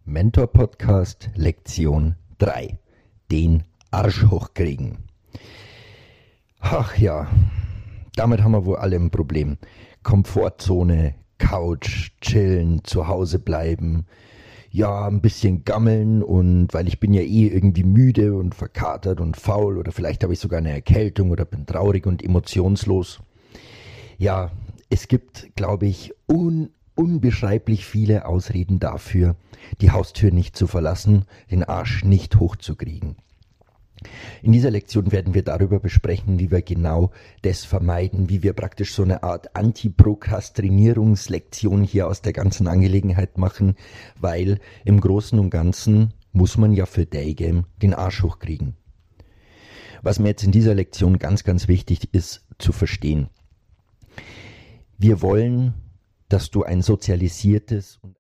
Mentor-Podcast Lektion 3. Den Arsch hochkriegen. Ach ja, damit haben wir wohl alle ein Problem. Komfortzone, Couch, chillen, zu Hause bleiben. Ja, ein bisschen gammeln und weil ich bin ja eh irgendwie müde und verkatert und faul oder vielleicht habe ich sogar eine Erkältung oder bin traurig und emotionslos. Ja, es gibt, glaube ich, unbeschreiblich viele Ausreden dafür, die Haustür nicht zu verlassen, den Arsch nicht hochzukriegen. In dieser Lektion werden wir darüber besprechen, wie wir genau das vermeiden, wie wir praktisch so eine Art Anti-Prokrastinierungslektion hier aus der ganzen Angelegenheit machen, weil im Großen und Ganzen muss man ja für Daygame den Arsch hochkriegen. Was mir jetzt in dieser Lektion ganz, ganz wichtig ist zu verstehen. Wir wollen, dass du ein sozialisiertes und